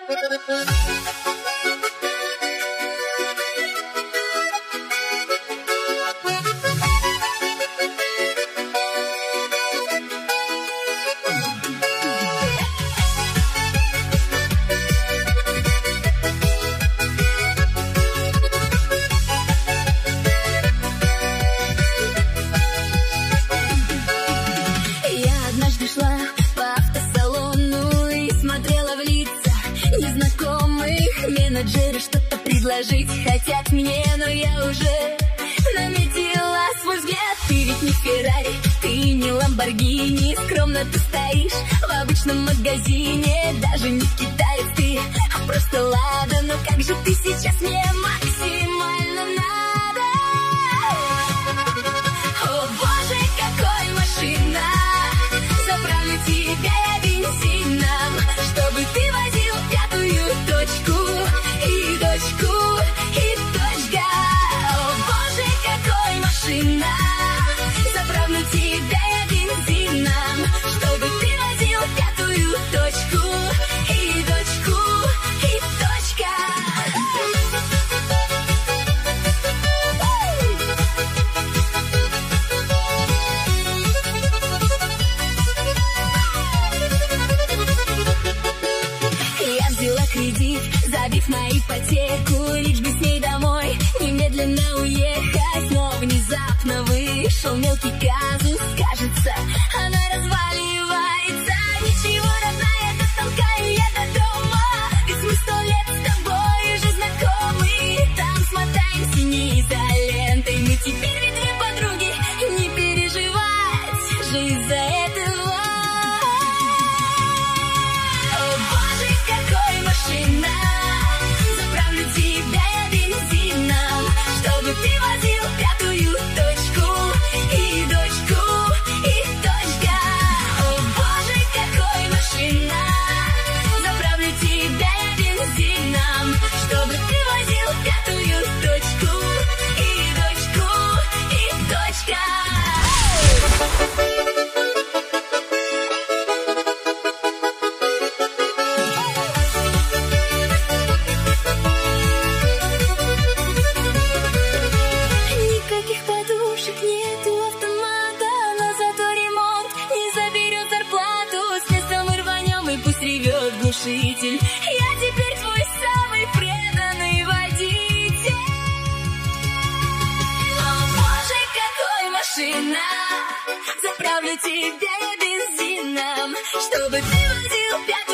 Менеджеры что-то предложить хотят мне, но я уже наметила свой взгляд. Ты ведь не Феррари, ты не Ламборгини, скромно ты стоишь в обычном магазине. Даже не китаец ты, а просто Лада. Но как же ты сейчас мне максимально надо? О боже, какой машина! Заправлю тебя я бензином, чтобы ты возил пятую точку. И точку, и точка. О боже, какой машина! Заправлю тебя я бензином, чтобы ты возил пятую точку. И точку, и точка. Я взяла кредит, забив на ипотеку, лишь бы с ней домой немедленно уехать. Но внезапно вышел мелкий казус, кажется, она разваливается. Ничего, родная, дотолкаю я до дома, ведь мы 100 лет с тобой уже знакомы. Там смотаемся не изолентой, мы теперь ведь две подруги, не переживать же из-за этого. О боже, какой машина! Заправлю тебя я бензином, чтобы ты возил пятую точку. И точку, и точка. О боже, какой машина! Заправлю тебя я бензином, чтобы ты возил пятую точку. И точку, и точка. Никаких подушек, нету автомата, но зато ремонт не заберет зарплату. С места мы рванем, и пусть ревет глушитель. Я теперь твой самый преданный водитель. О боже, какой машина! Заправлю тебя я бензином, чтобы ты возил